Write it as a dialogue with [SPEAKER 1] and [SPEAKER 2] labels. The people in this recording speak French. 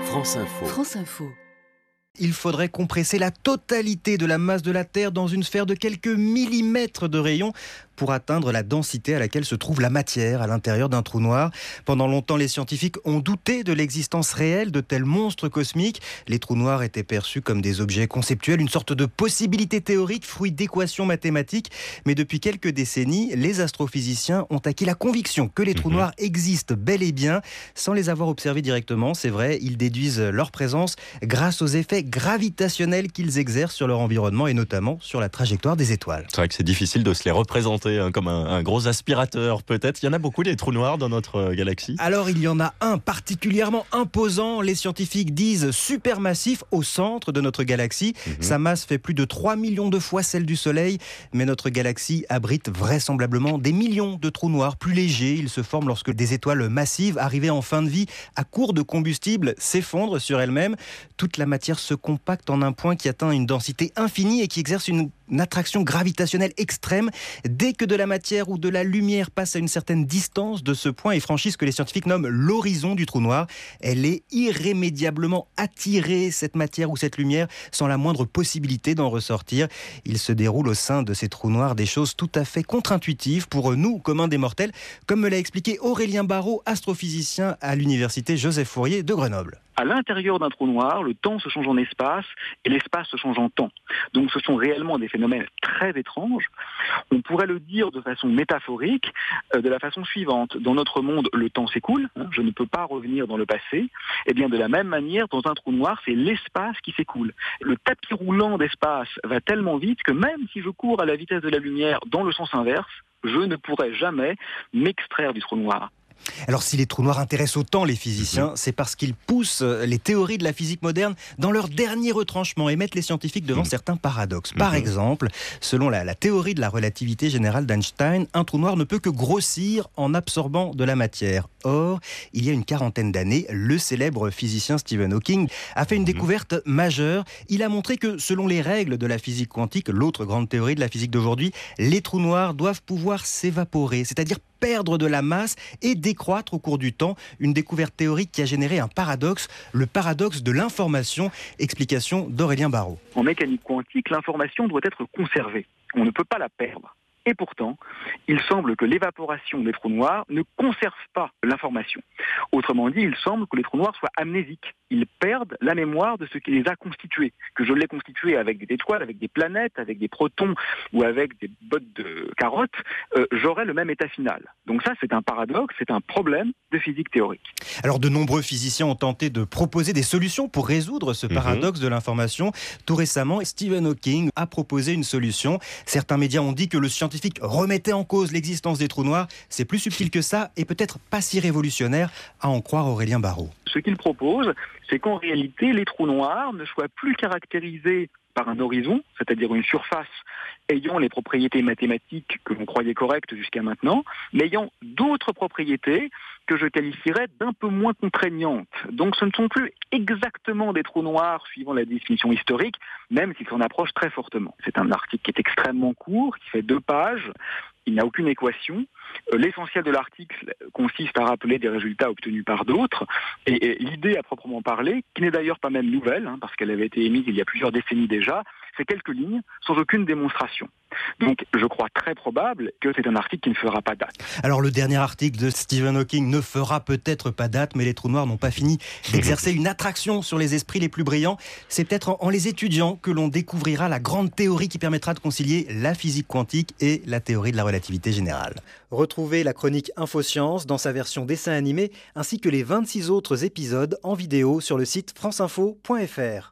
[SPEAKER 1] France Info.
[SPEAKER 2] France Info.
[SPEAKER 3] Il faudrait compresser la totalité de la masse de la Terre dans une sphère de quelques millimètres de rayon pour atteindre la densité à laquelle se trouve la matière à l'intérieur d'un trou noir. Pendant longtemps, les scientifiques ont douté de l'existence réelle de tels monstres cosmiques. Les trous noirs étaient perçus comme des objets conceptuels, une sorte de possibilité théorique, fruit d'équations mathématiques. Mais depuis quelques décennies, les astrophysiciens ont acquis la conviction que les trous noirs existent bel et bien. Sans les avoir observés directement, c'est vrai, ils déduisent leur présence grâce aux effets gravitationnels qu'ils exercent sur leur environnement et notamment sur la trajectoire des étoiles.
[SPEAKER 4] C'est vrai que c'est difficile de se les représenter comme un gros aspirateur peut-être. Il y en a beaucoup des trous noirs dans notre galaxie.
[SPEAKER 3] Alors il y en a un particulièrement imposant. Les scientifiques disent supermassif au centre de notre galaxie. Sa masse fait plus de 3 millions de fois celle du Soleil. Mais notre galaxie abrite vraisemblablement des millions de trous noirs plus légers. Ils se forment lorsque des étoiles massives arrivées en fin de vie à court de combustible s'effondrent sur elles-mêmes. Toute la matière se compacte en un point qui atteint une densité infinie et qui exerce une attraction gravitationnelle extrême. Dès que de la matière ou de la lumière passe à une certaine distance de ce point et franchit ce que les scientifiques nomment l'horizon du trou noir, elle est irrémédiablement attirée, cette matière ou cette lumière, sans la moindre possibilité d'en ressortir. Il se déroule au sein de ces trous noirs des choses tout à fait contre-intuitives pour nous, communs des mortels, comme me l'a expliqué Aurélien Barraud, astrophysicien à l'université Joseph Fourier de Grenoble.
[SPEAKER 5] À l'intérieur d'un trou noir, le temps se change en espace et l'espace se change en temps. Donc ce sont réellement des phénomènes très étranges. On pourrait le dire de façon métaphorique, de la façon suivante. Dans notre monde, le temps s'écoule, je ne peux pas revenir dans le passé. Et bien de la même manière, dans un trou noir, c'est l'espace qui s'écoule. Le tapis roulant d'espace va tellement vite que même si je cours à la vitesse de la lumière dans le sens inverse, je ne pourrai jamais m'extraire du trou noir.
[SPEAKER 3] Alors si les trous noirs intéressent autant les physiciens, c'est parce qu'ils poussent les théories de la physique moderne dans leur dernier retranchement et mettent les scientifiques devant certains paradoxes. Par exemple, selon la théorie de la relativité générale d'Einstein, un trou noir ne peut que grossir en absorbant de la matière. Or, il y a une quarantaine d'années, le célèbre physicien Stephen Hawking a fait une découverte majeure. Il a montré que selon les règles de la physique quantique, l'autre grande théorie de la physique d'aujourd'hui, les trous noirs doivent pouvoir s'évaporer, c'est-à-dire perdre de la masse et décroître au cours du temps. Une découverte théorique qui a généré un paradoxe, le paradoxe de l'information. Explication d'Aurélien Barraud.
[SPEAKER 5] En mécanique quantique, l'information doit être conservée. On ne peut pas la perdre. Et pourtant, il semble que l'évaporation des trous noirs ne conserve pas l'information. Autrement dit, il semble que les trous noirs soient amnésiques. Ils perdent la mémoire de ce qui les a constitués. Que je l'ai constitué avec des étoiles, avec des planètes, avec des protons ou avec des bottes de carottes, j'aurai le même état final. Donc ça, c'est un paradoxe, c'est un problème de physique théorique.
[SPEAKER 3] Alors de nombreux physiciens ont tenté de proposer des solutions pour résoudre ce paradoxe de l'information. Tout récemment, Stephen Hawking a proposé une solution. Certains médias ont dit que le scientifique remettait en cause l'existence des trous noirs. C'est plus subtil que ça et peut-être pas si révolutionnaire, à en croire Aurélien Barraud.
[SPEAKER 5] Ce qu'il propose, c'est qu'en réalité, les trous noirs ne soient plus caractérisés par un horizon, c'est-à-dire une surface ayant les propriétés mathématiques que l'on croyait correctes jusqu'à maintenant, mais ayant d'autres propriétés que je qualifierais d'un peu moins contraignantes. Donc ce ne sont plus exactement des trous noirs suivant la définition historique, même s'ils s'en approchent très fortement. C'est un article qui est extrêmement court, qui fait 2 pages, il n'y a aucune équation. L'essentiel de l'article consiste à rappeler des résultats obtenus par d'autres. Et l'idée à proprement parler, qui n'est d'ailleurs pas même nouvelle, parce qu'elle avait été émise il y a plusieurs décennies déjà, c'est quelques lignes sans aucune démonstration. Donc je crois très probable que c'est un article qui ne fera pas date.
[SPEAKER 3] Alors le dernier article de Stephen Hawking ne fera peut-être pas date, mais les trous noirs n'ont pas fini d'exercer une attraction sur les esprits les plus brillants. C'est peut-être en les étudiant que l'on découvrira la grande théorie qui permettra de concilier la physique quantique et la théorie de la relativité générale. Retrouvez la chronique Infoscience dans sa version dessin animé, ainsi que les 26 autres épisodes en vidéo sur le site franceinfo.fr.